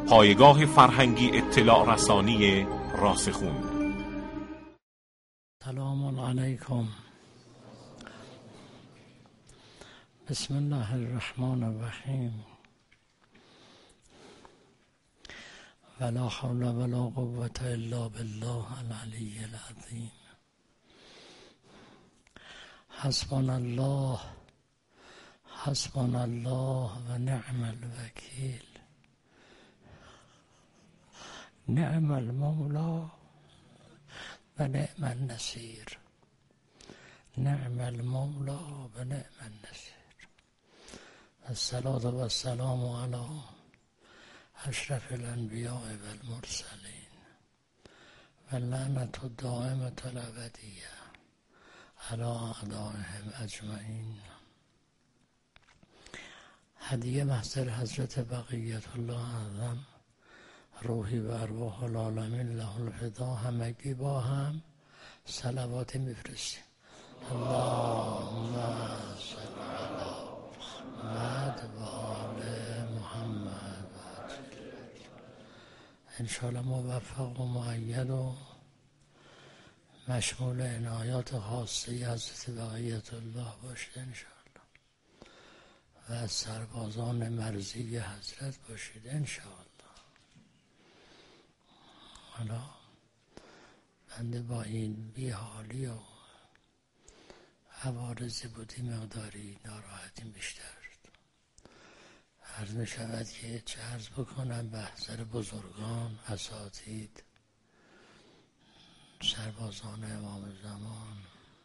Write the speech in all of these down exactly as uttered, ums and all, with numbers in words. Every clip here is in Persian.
پایگاه فرهنگی اطلاع رسانی راسخون. سلام علیکم. بسم الله الرحمن الرحیم. ولا حول ولا قوة الا بالله العلی العظیم. حسبنا الله حسبنا الله و نعم الوکیل. نعم المولا و نعم النصیر. نعم المولا و نعم النصیر. الصلاة و السلام علی اشرف الانبیاء و المرسلین و لعنت الدائمة الابدیه علی اعدائهم اجمعین. هدیه محضر حضرت بقیت الله اعظم روحی و ارواح العالمین له الفدا. همگی با هم صلوات میفرستیم. اللهم صل علی محمد و آل محمد. انشاءالله موفق و مؤید و مشمول عنایات خاصه حضرت بقیت الله باشید انشاءالله و از سربازان مرضی حضرت باشید انشاءالله. حالا بنده با این بیحالی و عوارضی بودی مقداری ناراحتیم بیشتر. عرض می شود که چه عرض بکنم به حضر بزرگان، اساتید، سربازان امام زمان.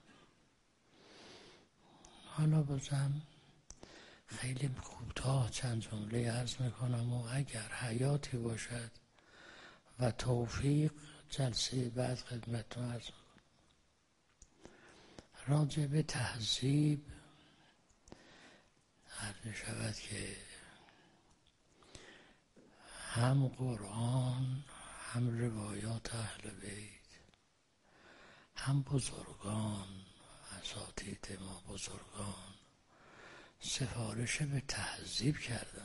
حالا بازم خیلی کوتاه چند جمله عرض میکنم و اگر حیاتی باشد و توفیق جلسه بعد خدمتتون عرض میکنم. راجع به تهذیب عرض میشود که هم قرآن هم روایات اهل بیت هم بزرگان اساتید ما بزرگان سفارش به تهذیب کردن.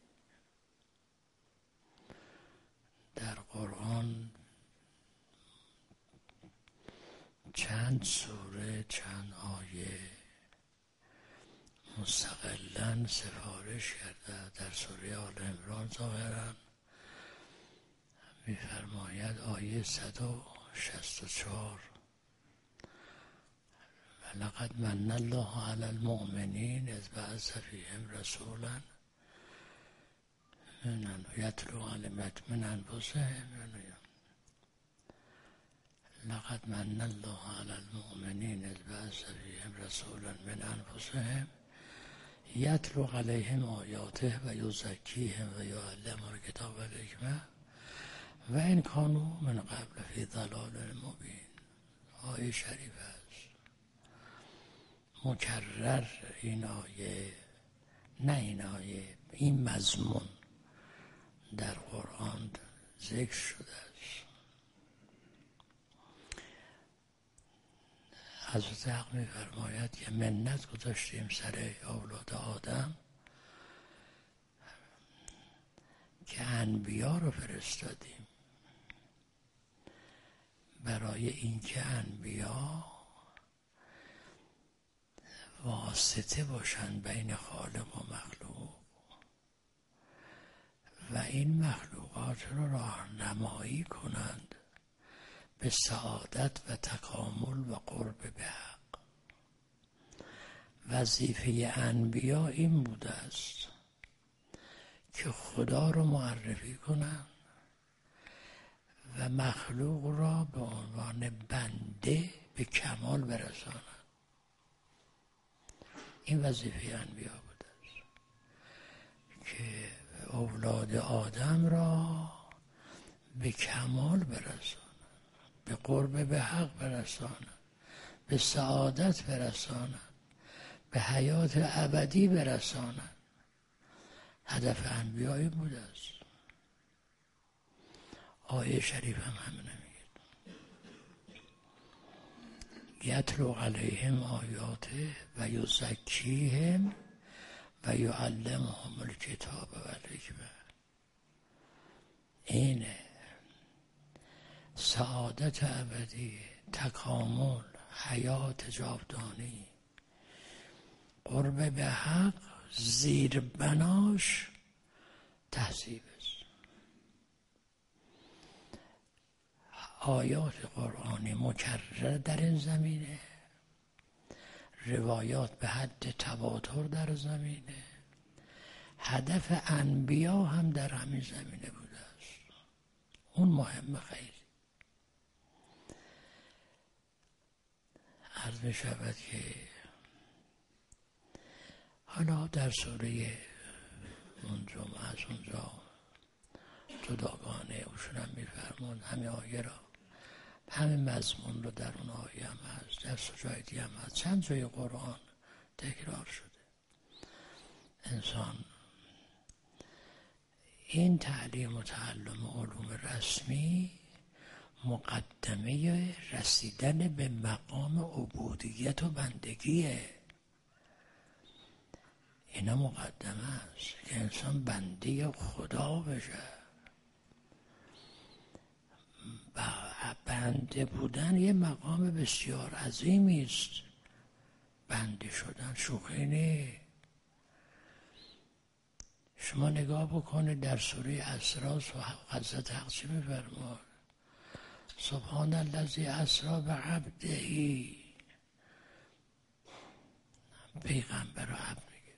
در قرآن چند سوره چند آیه مستقلاً سفارش کرده. در سوره آل عمران ظاهراً می‌فرماید آیه صد و شصت و چهار ولقد من الله علی المؤمنین اذ بعث فیهم رسولا من یتلو علیهم من انفسهم. لقد من الله علی المؤمنین اذ بعث فیهم رسولا من انفسهم یتلو علیهم آیاته و یزکیهم و یعلمهم الکتاب و الحکمة و ان کانوا من قبل فی ضلال مبین. آیه شریف است. مکرر این آیه، نه این آیه، این مضمون در قرآن ذکر شده است. حضرت حق می فرماید که منت گذاشتیم سر اولاد آدم که انبیا رو فرستادیم برای اینکه انبیا واسطه باشند بین خالق و مخلوق و این مخلوقات رو راهنمایی کنند به سعادت و تکامل و قرب به حق. وظیفه انبیا این بوده است که خدا رو معرفی کنند و مخلوق را به عنوان بنده به کمال برسانند. این وظیفه انبیا بوده است که اولاد آدم را به کمال برسانند، به قرب به حق برسانند، به سعادت برسانند، به حیات ابدی برسانند. هدف انبیایی بوده است. آیه شریف هم همینه میگه یتلو علیهم آیاته و یزکیهم و یعلمهم الکتاب و الحکمة. اینه سعادت ابدی، تکامل، حیات جاودانی، قرب به حق، زیر بناش تهذیب است. آیات قرآنی مکرر در این زمینه، روایات به حد تواتر در زمینه، هدف انبیا هم در همین زمینه بوده است. اون مهمه خیلی. عرض می شود که حالا در سوره اون جمعه از اونجا جداگانه اوشون هم می فرمون همین آیه را، همین مضمون رو در اون آیه هم هست، در سجای دیگه هم هست، چند جای قرآن تکرار شده. انسان این تعلیم و تعلم علوم رسمی مقدمه رسیدن به مقام عبودیت و بندگیه. اینا مقدمه است که انسان بنده خدا بشه. بنده بودن یه مقام بسیار عظیمی است. بنده شدن شوخی نیست. شما نگاه بکنید در سوره اسراء حضرت حق چه می‌فرماد؟ سبحان الذی اسری بعبده. پیغمبر رو عبد میگه،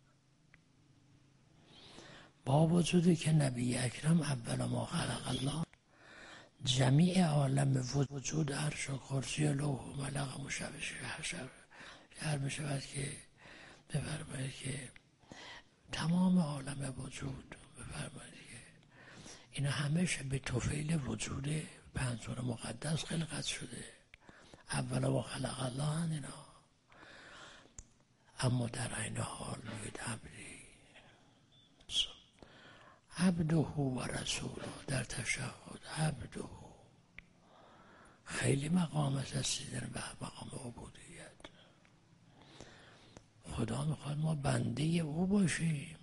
با وجودی که نبی اکرم اول ما خلق الله جمیع عالم وجود عرش و کرسی و لوح و ملق مشبش حشر هر میشود که بفرمایید که تمام عالم وجود بفرمایید که اینا همه به طفیل وجود پنجور مقدس خلقت شده. اول و خلق الله اینا، اما در عین حال میگید عبدی عبده و رسوله. در تشهد عبده خیلی مقام است رسیدن به مقام عبودیت. خدا میخواد ما بنده او باشیم.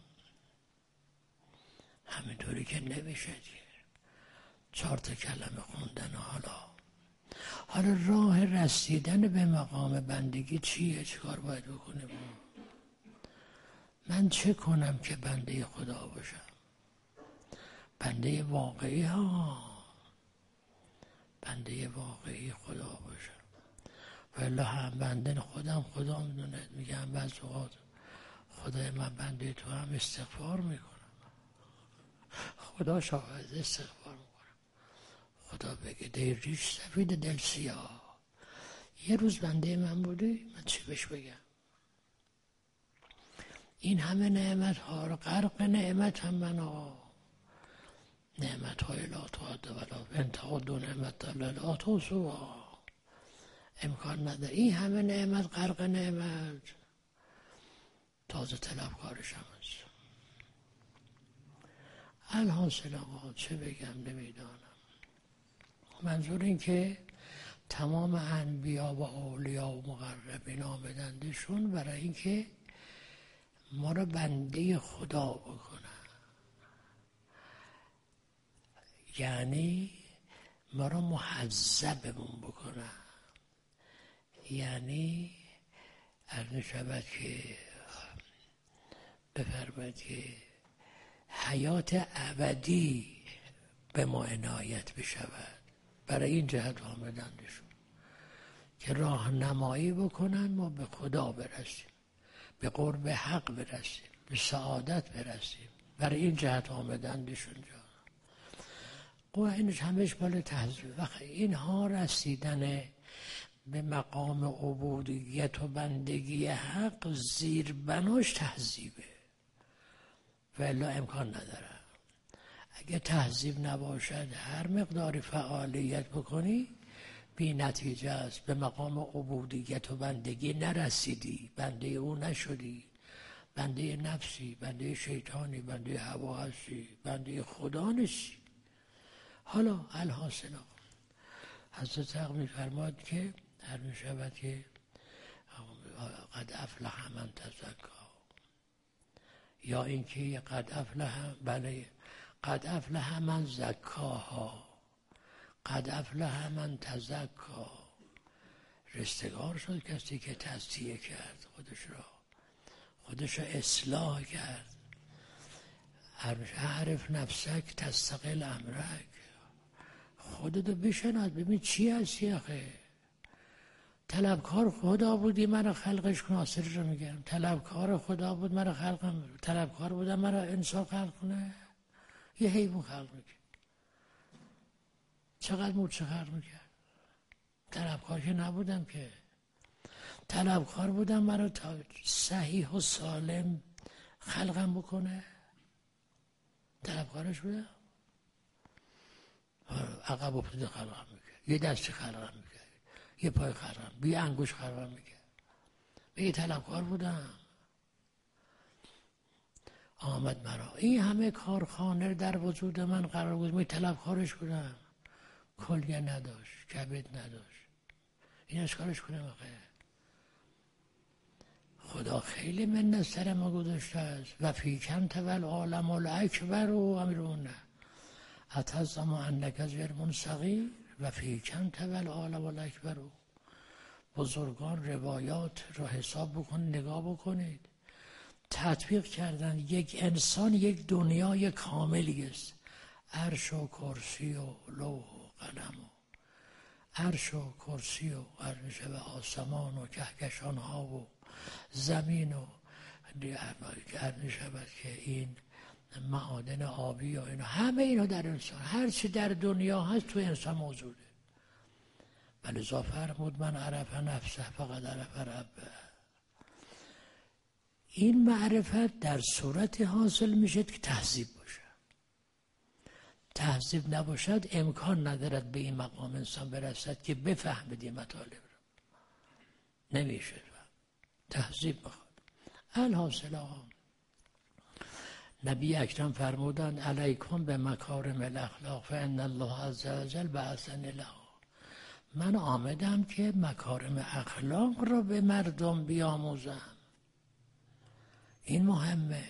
همینطوری که نمیشه دیگه چهار تا کلمه خوندن. حالا حالا راه رسیدن به مقام بندگی چیه؟ چه کار باید بکنیم؟ من چه کنم که بنده خدا باشم؟ بنده واقعی ها، بنده واقعی خدا باشم. والله هم بنده خودم خدا میدونه. میگم بعض اوقات خدای من بنده تو هم استغفار میکنم. خدا شاهد استغفار میکنم. خدا بگه دی ریش سفید دل سیاه. یه روز بنده من بودی من چی بهش بگم؟ این همه نعمت ها رو غرق نعمت هم من ها. نعمت های لا تعد ولا انتقاد و نعمت لا تحصوا. امکان نداره. این همه نعمت غرق نعمت تازه طلبکارش هم هست. الحاصل آقا چه بگم نمیدانم. منظور این که تمام انبیا و اولیاء و مقربین آمدندشون برای این که ما را بنده خدا بکنن، یعنی ما را محذبمون بکنن، یعنی عرض شود که بفرمایید که حیات ابدی به ما عنایت بشود. برای این جهت آمدندشون که راهنمایی بکنن ما به خدا برسیم، به قرب حق برسیم، به سعادت برسیم. برای این جهت آمدندشون جا و اینش همش بالا تحضیب. وقتی اینها رسیدن به مقام عبودیت و بندگی حق زیر بناش تهذیبه و الا امکان نداره. اگه تهذیب نباشد هر مقداری فعالیت بکنی بی نتیجه است. به مقام عبودیت و بندگی نرسیدی، بنده او نشدی، بنده نفسی، بنده شیطانی، بنده هوا هستی، بنده خدا نیستی. حالا الحاصل حضرت حق می‌فرماد که هر می‌شود که قد افلح من تزکا، یا اینکه قد افلح بله قد افلح من زکاها قد افلح من تزکا. رستگار شد کسی که تزکیه کرد خودش را، خودش را اصلاح کرد. اعرف نفسک تستقل امرک. خودتو بشناس، ببین چی هستی آخه. طلبکار خدا بودی مرا خلقش کن، آسری رو میگم. طلبکار خدا بود مرا خلقم، طلبکار بودم مرا انسان خلق کنه. یه حیوان خلق میکرد. چقدر مورچه خلق میکرد. طلبکار که نبودم که. طلبکار بودم مرا تا صحیح و سالم خلقم بکنه. طلبکارش بودم. عقب افتاده خلقم میکرد. یه دستی خلقم میکرد، یه پای خلقم، یه انگوش خلقم میکرد. یه طلبکار بودم. آمد مرا این همه کارخانه در وجود من قرار بود. می طلبکارش بودم. کلیه نداشت، کبد نداشت. این از کارش کنم آخه. خدا خیلی منت سر ما گذاشته است. و فیکن تول عالم الاکبر و امیرون اتظم انک از ورمون صغیر و فیکن تول عالم الاکبر. بزرگان روایات رو حساب بکنید، نگاه بکنید. تطبیق کردن یک انسان یک دنیای کاملی است. عرش و کرسی و لوح و قلم و عرش و کرسی و عرش و آسمان و کهکشان ها و زمین و عرض شود که این معادن آبی و اینا، همه اینا در انسان، هر چی در دنیا هست تو انسان موجوده. ولذا فرمود من عرف نفسه فقط عرف ربه. این معرفت در صورت حاصل میشه که تهذیب باشه. تهذیب نباشد امکان ندارد به این مقام انسان برسد که بفهمد این مطالب رو. نمیشه. تهذیب بخواد. الحاصل آقا نبی اکرم فرمودند علیکم به مکارم الاخلاق فان الله عز وجل بعثنی لها. من آمدم که مکارم اخلاق را به مردم بیاموزم. این مهمه.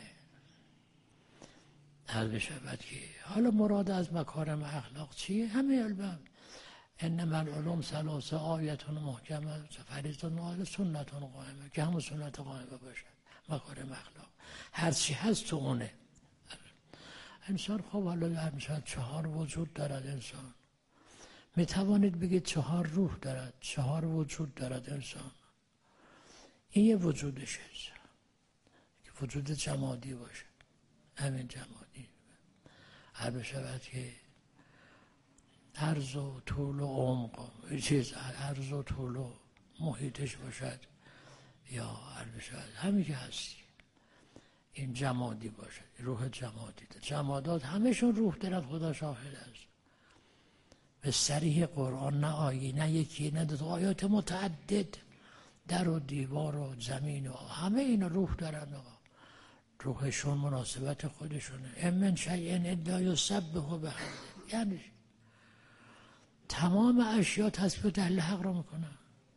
حل بشود که حالا مراد از مکارم اخلاق چیه؟ همه علم. انما العلوم ثلاثه آیتون محکمه فریضتون و سنتون قائمه، که همون سنت قائمه باشد. مکارم اخلاق هر چی هست تو اونه. انسان خب حالا مثلا چهار وجود دارد. انسان می توانید بگید چهار روح دارد، چهار وجود دارد انسان. این یه وجودش هست که وجود جمادی باشه. همین جمادی هر بشود که عرض و طول و عمق چیز عرض و طول و محیطش باشد، یا هر بشود همین که هستی این جمادی باشد. روح جمادی ده. جمادات همشون روح دارد. خدا شاهد است. به صریح قرآن نه آیه نه یکی نه دو آیات متعدد در و دیوار و زمین و همه اینا روح دارن. آقا روحشون مناسبت خودشونه. امن شیئن الا یسبح بحمده. یعنی تمام اشیا تسبیح دل حق را میکنن.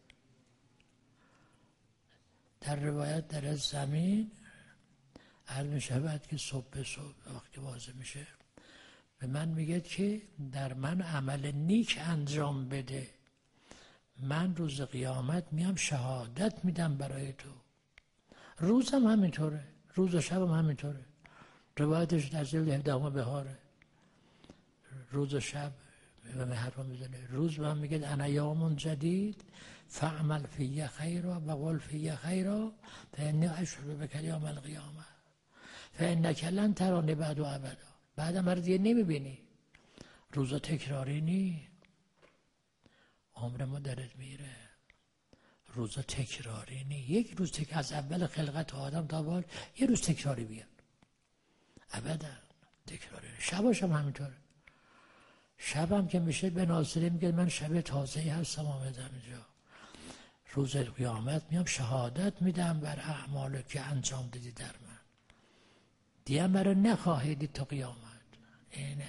در روایت در زمین عرض می شود که صبح به صبح وقتی واضح میشه به من میگه که در من عمل نیک انجام بده، من روز قیامت میام شهادت میدم برای تو. روزم همینطوره، روز و شبم همینطوره. روایتش در جلد هفدهم بهاره. روز و شب به من حرفا میزنه. روز به من میگه انا یوم جدید فعمل فی خیرا و قل فی خیرا فانی اشهد بک یوم القیامه فانک لن ترانی بعد و ابدا. بعدم مرا دیگه نمیبینی. روزا تکراری نی. عمر ما درت میره. روزا تکراری نی. یک روز تک از اول خلقت آدم تا بال یه روز تکراری بیاد. ابدا تکراری نی. شباش هم همینطوره. شبم که میشه به ناصری میگه من شب تازه‌ای هستم آمدم اینجا. روز قیامت میام شهادت میدم بر اعمالی که انجام دادی در من. دیگه مرا نخواهیدی تا قیامت. اینه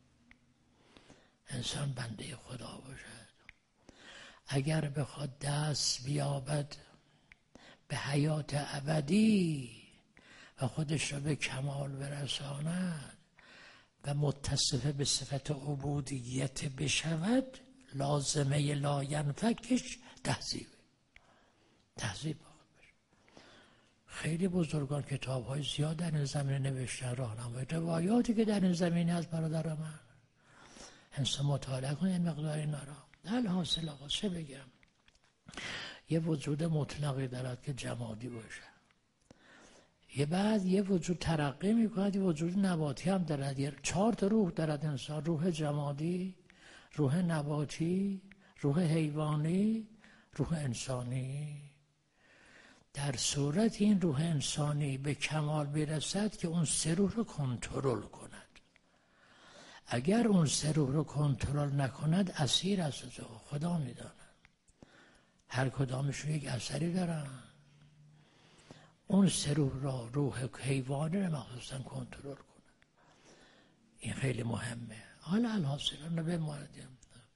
انسان بنده خدا باشد. اگر بخواد دست بیابد به حیات ابدی و خودش را به کمال برساند و متصفه به صفت عبودیت بشود، لازمه لاینفکش تهذیبه. تهذیب باید بشه. خیلی بزرگان کتاب های زیاد در این زمینه نوشتن، راهنمای روایاتی که در این زمینه از برادر من انسان مطالعه کنه این مقدار اینا را. الحاصل آقا چه بگم، یه وجود مطلقی دارد که جمادی باشه، یه بعد یه وجود ترقی میکند، یه وجود نباتی هم دارد. یه چهار تا روح دارد انسان: روح جمادی، روح نباتی، روح حیوانی، روح انسانی. در صورت این روح انسانی به کمال برسد که اون سه روح رو کنترل کند. اگر اون سه روح رو کنترل نکند اسیر است. خدا میداند هر کدامشون یک اثری دارن. اون سه روح را، روح حیوانی رو مخصوصا کنترل کنه. این خیلی مهمه. حالا الحاصل رو بماندیم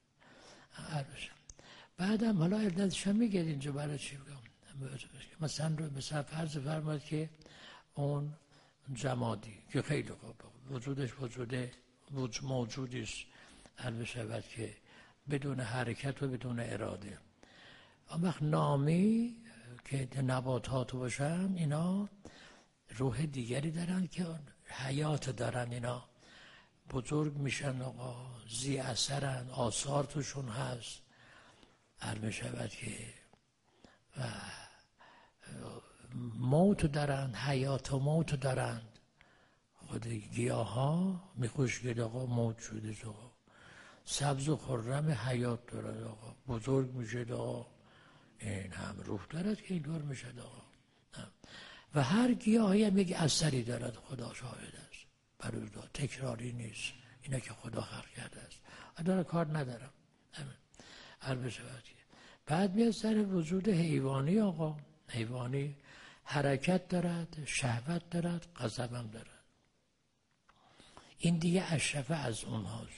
بعدم حالا علتش هم میگه اینجا برای چی بگم. مثلا رو مثلا فرض فرماید که اون جمادی که خیلی خوب وجودش وجوده موجودی است حل شود که بدون حرکت و بدون اراده. اما وقت نامی که نباتات باشن اینا روح دیگری دارن که حیات دارن، اینا بزرگ میشن آقا، زی اثرن، آثار توشون هست. علم شود که و موت دارن، حیات و موت دارن. خود گیاه ها میخوشگید آقا موت شده آقا، سبز و خرم حیات دارد آقا، بزرگ میشه آقا. این هم روح دارد که اینطور میشه آقا. و هر گیاهی هم یک اثری دارد، خدا شاهد است. برای تکراری نیست، اینا که خدا خلق کرده است. داره کار ندارم. همین بعد میاد سر وجود حیوانی آقا. حیوانی حرکت دارد، شهوت دارد، غضب هم دارد. این دیگه اشرفه از اونهاست،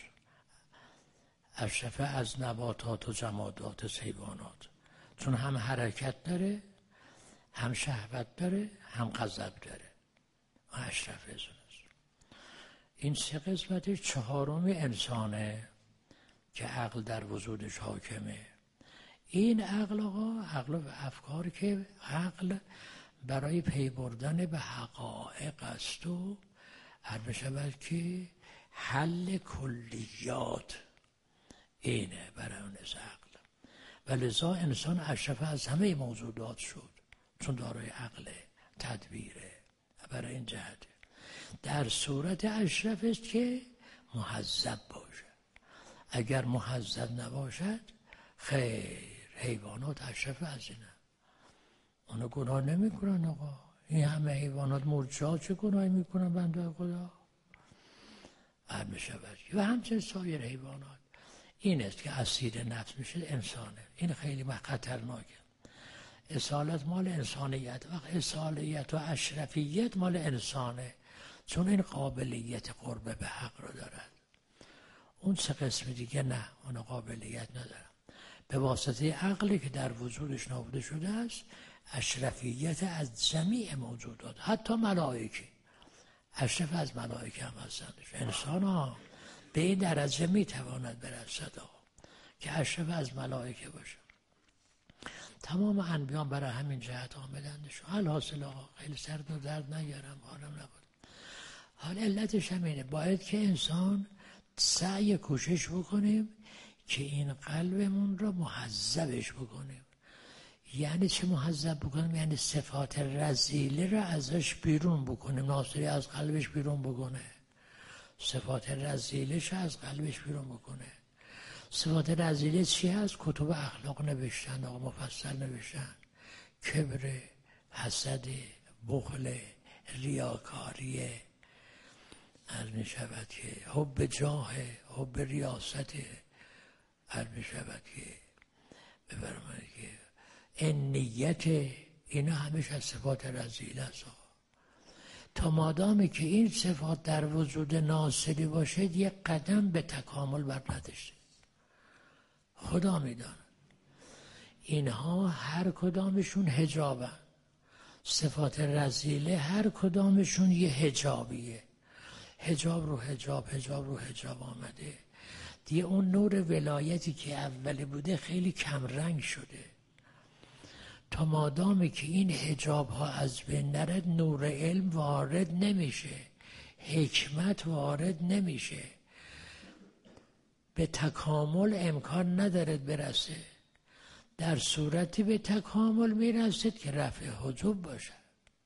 اشرفه از نباتات و جمادات و حیوانات، چون هم حرکت داره، هم شهوت داره، هم غضب داره. اشرفه از اونهاست. این سه قسمت. چهارم انسانه که عقل در وجودش حاکمه. این عقل آقا، عقل و افکار که عقل برای پی بردن به حقایق است و هر بشود که حل کلیات اینه برای اون از عقل. و لذا انسان اشرف از همه موجودات شد چون دارای عقل تدبیره. برای این جهت در صورت اشرف است که مهذب باشه. اگر مهذب نباشد خیر، حیوانات اشرف از اینه، اونا گناه نمی کنن آقا. این همه حیوانات مرجا چه گناهی میکنن بنده خدا؟ هر بشود و همچنین سایر حیوانات. این است که اسیر نفس میشه انسانه. این خیلی خطرناکه. اصالت مال انسانیت، وقت اصالیت و اشرفیت مال انسانه، چون این قابلیت قرب به حق رو دارد. اون سه قسم دیگه نه، اون قابلیت ندارن. به واسطه عقلی که در وجودش نهفته شده است اشرفیت از جمیع موجودات، حتی ملائکه اشرف از ملائکه هم هستندش. انسان ها به این درجه میتواند برسد که اشرف از ملائکه باشه. تمام انبیان برای همین جهت آمدندش. حال حاصل آقا خیلی سرد و درد نگرم، حالم نبود. حال علتش همینه، باید که انسان سعی کوشش بکنیم که این قلبمون رو مهذبش بکنیم. یعنی چه مهذب بکنیم؟ یعنی صفات رذیله رو ازش بیرون بکنیم. ناصری از قلبش بیرون بکنه، صفات رذیلش از قلبش بیرون بکنه. صفات رذیله چی هست؟ کتب اخلاق نوشتن آقا، مفصل نوشتن. کبر، حسد، بخل، ریاکاری، از می شود که حب جاه، حب ریاست، از می شود که بفرمایید که این نیت، اینا همیش از صفات رذیله است. تا مادامی که این صفات در وجود ناصری باشد یک قدم به تکامل بر نداشته. خدا میداند اینها هر کدامشون حجابن. صفات رذیله هر کدامشون یه حجابیه. حجاب رو حجاب حجاب رو حجاب آمده دیگه. اون نور ولایتی که اولی بوده خیلی کم رنگ شده. تا مادامی که این حجاب ها از بین نرد نور علم وارد نمیشه، حکمت وارد نمیشه، به تکامل امکان ندارد برسه. در صورتی به تکامل میرسید که رفع حجاب باشه.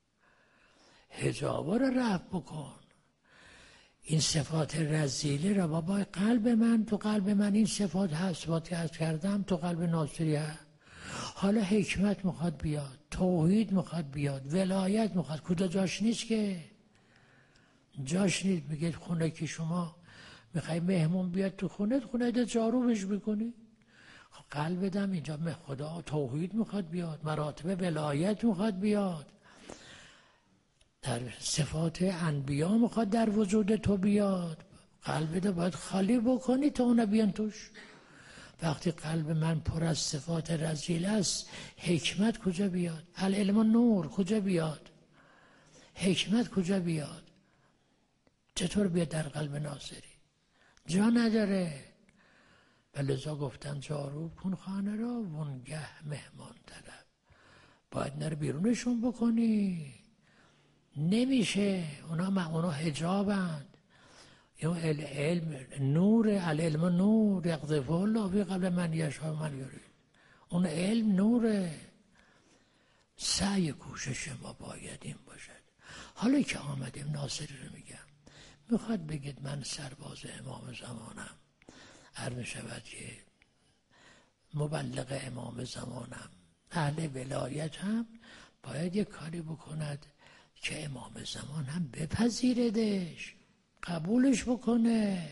حجاب رو رفع بکن. این صفات رذیله را بابا قلب من، تو قلب من این صفات هست، صفاتی هست کردم تو قلب ناصری هست. حالا حکمت میخواد بیاد، توحید میخواد بیاد، ولایت میخواد. کجا جاش نیست که؟ جاش نیست. میگه خونه که شما میخوای مهمون بیاد تو خونه، خونه ده جارو بش میکنی. قلب دم اینجا خدا توحید میخواد بیاد، مراتب ولایت میخواد بیاد، در صفات انبیا میخواد در وجود تو بیاد. قلب ده باید خالی بکنی تا اونا بیان توش. وقتی قلب من پر از صفات رذیله است، حکمت کجا بیاد؟ العلم نور کجا بیاد؟ حکمت کجا بیاد؟ چطور بیاد در قلب ناصری؟ جا نداره. ولذا گفتن جارو کن خانه را وانگه مهمان طلب. باید نر بیرونشون بکنی. نمیشه. اونا اونا حجابند. اون علم نور، العلم نور یقذف الله فی قلب من یشاء من یرید. اون علم نوره. سعی کوشش ما باید این باشد. حالا که آمدیم ناصری رو میگم، میخواد بگید من سرباز امام زمانم، عرض شود که مبلغ امام زمانم، اهل ولایت هم باید یک کاری بکند که امام زمان هم بپذیردش، قبولش بکنه.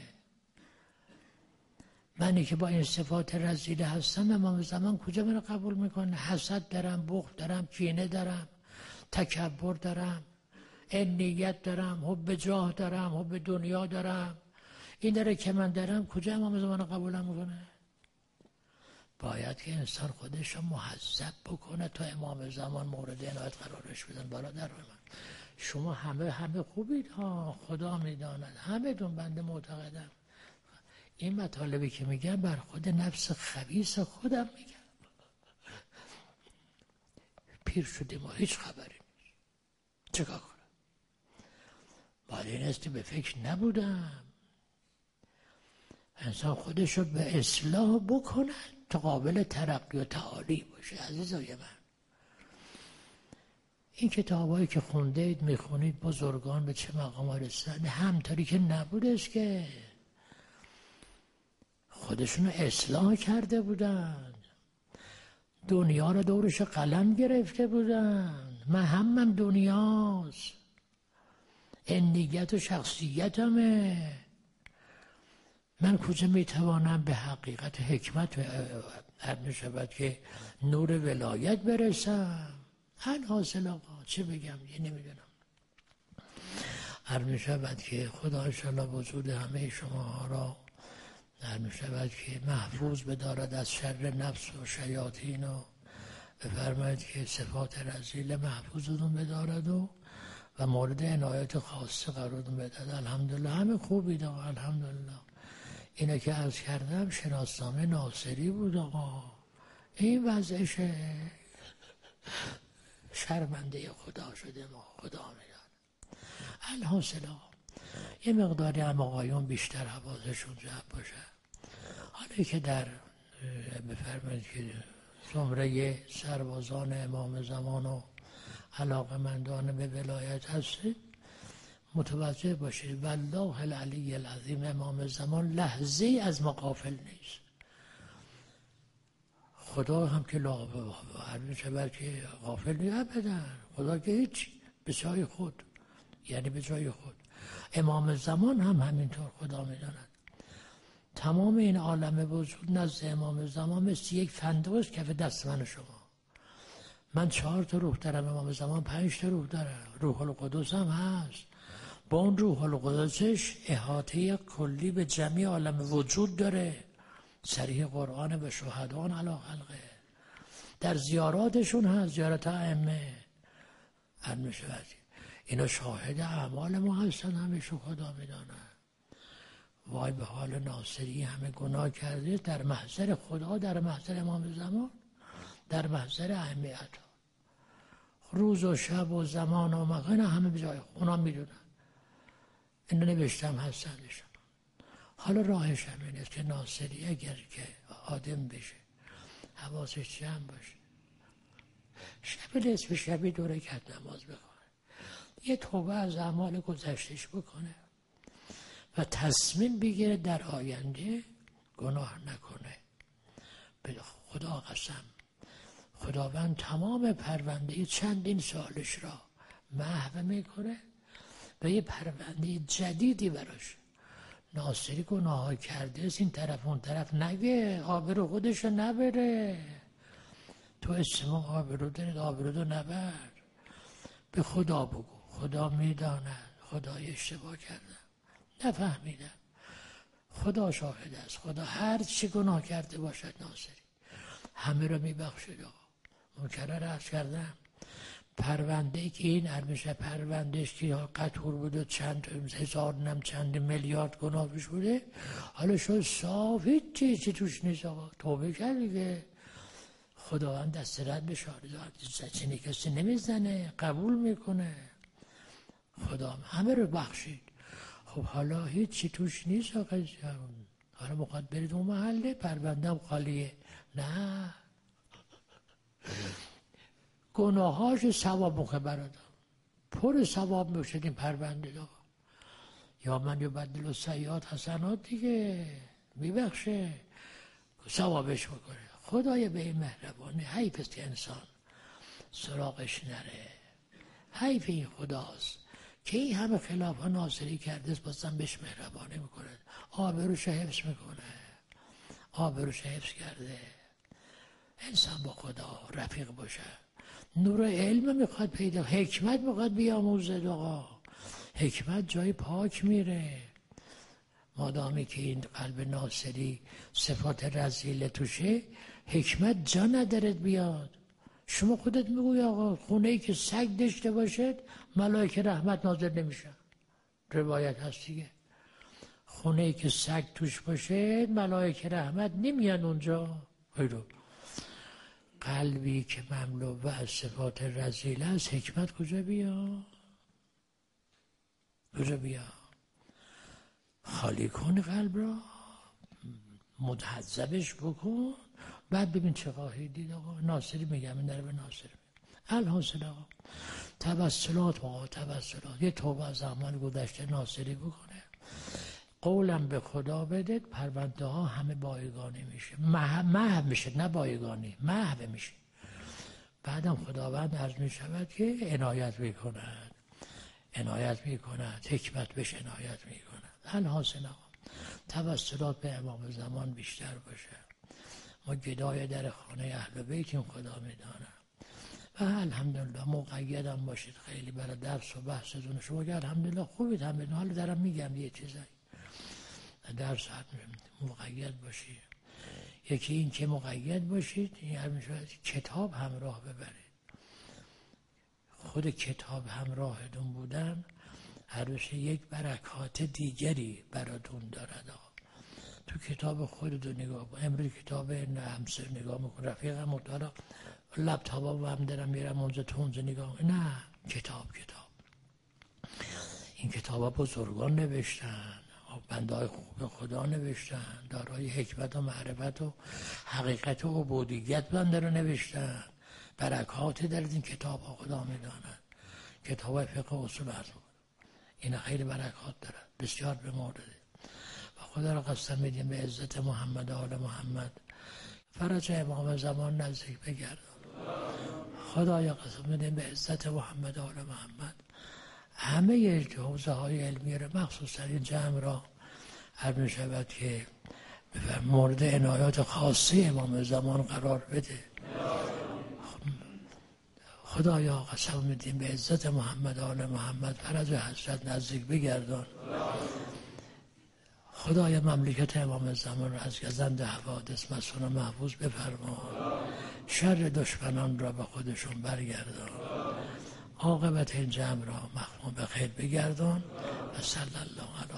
منی که با این صفات رذیله هستم، امام زمان کجا منو قبول میکنه؟ حسد دارم، بغض دارم، کینه دارم، تکبر دارم، انیت دارم، حب جاه دارم، حب دنیا دارم. این داره که من دارم، کجا امام زمان قبولم میکنه؟ باید که انسان خودش رو محذب بکنه تا امام زمان مورد عنایت قرارش بدن. برادر من، شما همه همه خوبید ها، خدا میداند، همه دون بنده معتقدم. این مطالبی که میگم بر خود نفس خبیث خودم میگم. پیر شدیم و هیچ خبری نیست، چکار کنم؟ باید این است به فکر نبودم. انسان خودش رو به اصلاح بکنه تا قابل ترقی و تعالی باشه. عزیزای من، این کتابایی که خوندید میخونید بزرگان به چه مقام رسیدن، همطوری که نبودش که خودشونو اصلاح کرده بودن، دنیا رو دورش قلم گرفته بودن. من همم دنیاست، انیت و شخصیتمه. من کجا میتوانم به حقیقت حکمت عرض شود که نور ولایت برسم؟ هل حاصل آقا چه بگم؟ یه نمیدونم. عرض شود که خدا انشاءالله وجود همه شما را عرض شود که محفوظ بدارد از شر نفس و شیاطین و بفرماید که صفات رذیله محفوظتون بدارد و و مورد عنایت خاصه قرارتون بدهد. الحمدلله همه خوبید آقا، الحمدلله. اینه که عرض کردم شناسنامه ناصری بود آقا. این وضعشه. شرمنده خدا شده ما، خدا میدان. الحاصل آقا یه مقداری هم آقایون بیشتر حواسشون جمع باشه. حالا که در بفرمایید که زمره سربازان امام زمان و علاقمندان به ولایت هستید، متوجه باشید والله العلی العظیم امام زمان لحظه از ما غافل نیست. خدا هم که هر که غافل نیست ابدا. خدا که هیچ، به جای خود، یعنی به جای خود. امام زمان هم همینطور خدا میداند. تمام این عالم وجود نزد امام زمان مثل یک فندقش کف دست من و شما. من چهار تا روح دارم، امام زمان پنج تا روح داره. روح القدس هم هست. با اون روح القدسش احاطه کلی به جمعی عالم وجود داره. صریح قرآن و شهدان علی خلقه. در زیاراتشون هست، زیارت ائمه. هر میشود اینا شاهد اعمال ما هستن، همیشه خدا میدانه. وای به حال ناصری، همه گناه کرده در محضر خدا، در محضر امام زمان، در محضر اهمیت، روز و شب و زمان و مکان همه به جای اونا میدونن. اینا نوشتم هستندشون. حالا راهش هم این است که ناصری اگر که آدم بشه، حواسش جمع باشه، شب نصف شبی دو رکعت نماز بخونه، یه توبه از اعمال گذشتش بکنه و تصمیم بگیره در آینده گناه نکنه. به خدا قسم خداوند تمام پرونده چندین سالش را محو میکنه و یه پرونده جدیدی براش. ناصری گناه ها کرده است، این طرف اون طرف نگه، آبرو خودشو نبره. تو اسم آبرو دارید، آبرو دو نبر. به خدا بگو خدا میداند، خدای اشتباه کردم، نفهمیدم، خدا شاهد است. خدا هر چی گناه کرده باشد ناصری همه رو میبخشید. آقا مکرر عرض کردم پرونده ای که این ارمشه پروندهش که قطور بود و چند هزار نم چند میلیارد گناه پیش بوده، حالا شد صاف، هیچ چیزی توش نیست. آقا توبه کرد دیگه، خداوند دست رد بشاره دارد، زچینی کسی نمیزنه، قبول میکنه. خدا همه رو بخشید. خب حالا هیچ چی توش نیست. آقا حالا مقدر برید اون محله پروندم خالیه. نه، گناهاش ثواب مخه برادم، پر ثواب میشد این پرونده دار. یا من یبدل السیئات حسنات دیگه، میبخشه، ثوابش میکنه. خدای به این مهربانی، حیف است که انسان سراغش نره. حیف این خداست که این همه خلاف ها ناصری کرده است، بازم بهش مهربانی میکنه، آبروش حفظ میکنه، آبروش حفظ کرده. انسان با خدا رفیق باشه، نور علم میخواد پیدا، حکمت میخواد بیاموزه. آقا حکمت جای پاک میره. مادامی که این قلب ناصری صفات رذیله توشه، حکمت جا ندارد بیاد. شما خودت میگوی آقا خونه ای که سگ داشته باشد ملائکه رحمت نازل نمیشن، روایت هست دیگه. خونه ای که سگ توش باشه ملائکه رحمت نمیان اونجا. ایرو قلبی که مملو از صفات رذیله است، حکمت کجا بیا؟ کجا بیا؟ خالی کن قلب را، متحذبش بکن، بعد ببین چه خواهی دید. آقا ناصری میگم، این داره به ناصری میگم. الحاصل آقا توسلات، آقا توسلات، یه توبه از اعمال گذشته ناصری بکنه، قولم به خدا بدید، پرونده ها همه بایگانی میشه، محو میشه، نه بایگانی، محو میشه. بعدم خداوند عرض میشود که عنایت میکند، عنایت میکند، حکمت بهش عنایت میکند. الحاصل آقا توسلات به امام زمان بیشتر باشه. ما گدای در خانه اهل بیتیم، خدا میدانه. و الحمدلله مقیدم باشید خیلی برای درس و بحثتون. شما که الحمدلله خوبید، همین حال دارم میگم یه چیزایی درس مقید باشید. یکی این که مقید باشید، این کتاب همراه ببرید. خود کتاب همراهتون بودن هر یک برکات دیگری براتون دارد. تو کتاب خودتون نگاه کن. امروز کتاب همسر نگاه میکن، رفیقم مطالعه لپتاپ هم دارم میرم اونجا تو اونجا نگاه. نه، کتاب کتاب این کتاب ها بزرگان نوشتن، بنده های خوب خدا نوشتن، دارای حکمت و معرفت و حقیقت و عبودیت بنده رو نوشتن. برکاتی در این کتاب ها خدا میداند. کتاب های فقه اصول هست، این خیلی برکات دارد، بسیار به مورد. و خدا را قسم میدیم به عزت محمد و آل محمد فرج امام زمان نزدیک بگردان. خدایا قسم میدیم به عزت محمد و آل محمد همه حوزه های علمی را، مخصوصا این جمع را عرض می شود که مورد عنایات خاصی امام زمان قرار بده. خدایا قسم میدیم به عزت محمد و آل محمد فرج حضرت نزدیک بگردان. خدایا مملکت امام زمان را از گزند حوادث مسون و محفوظ بفرما. شر دشمنان را به خودشون برگردان. عاقبت این جمع را مختوم به خیر بگردان و صلی الله علی